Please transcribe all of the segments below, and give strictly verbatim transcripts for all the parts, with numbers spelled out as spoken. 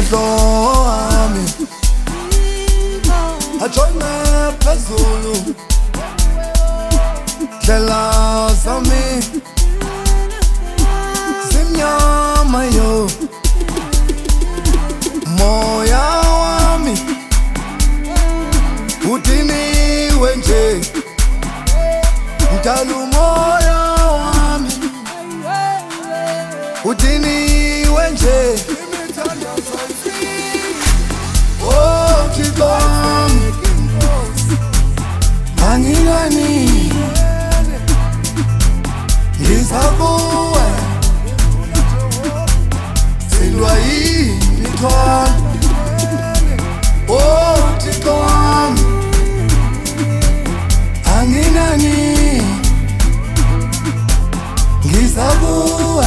umfihlo wami ajoyine phezulu ndlela zami zimnyama yo moya wami udiniwe nje mdala umoya wami udiniwe nje oh Thixo wami angingani ngiza kuwe silwa yimithwalo oh Thixo wami angingani ngiza kuwe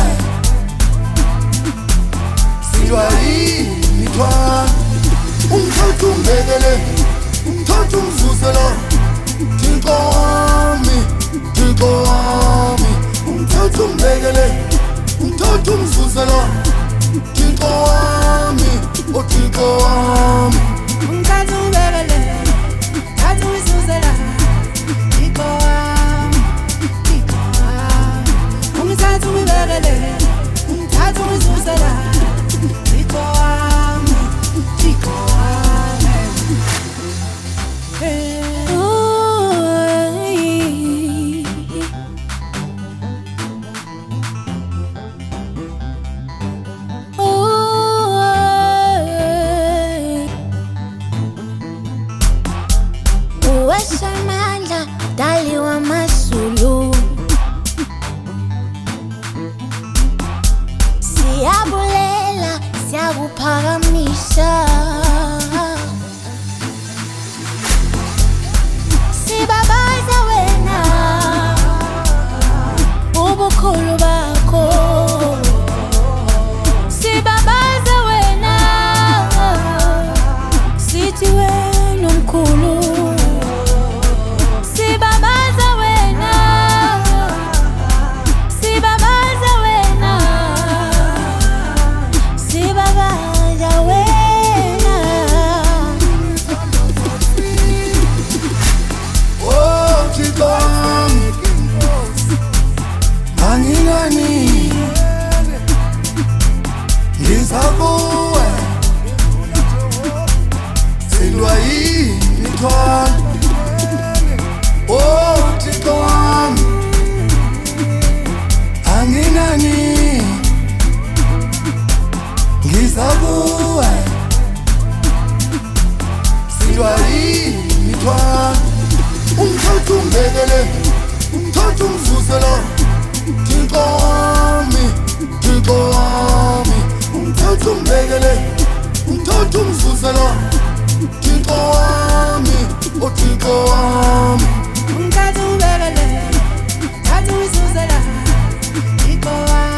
silwa yimithwalo umthatha umbekele umthatha umzuzela Thixo wami Thixo wami umthatha umbekele umthatha umzuzela Thixo wami oh Thixo wami umthatha umbekele umthatha umzuzela Thixo wami Thixo wami umthatha umbekele umthatha umzuzela Thixo wami Thixo wami Uwesamandla dali wamaZulu siyabulela siyakuphakamisa sibabaza wena ubukhulu bakho sibabaza wena sithi wena umkhulu sibabaza wena sibabaza wena sibabaza wena oh Thixo wami angingani ngiza kuwe silwa yimithwalo oh Thixo wami angingani ngiza kuwe silwa yimithwalo umthatha umbekele umthatha umzuzela Thixo wami Thixo wami umthatha umbekele umthatha umzuzela Thixo wami oh Thixo wami umthatha umbekele umthatha umzuzela Thixo wami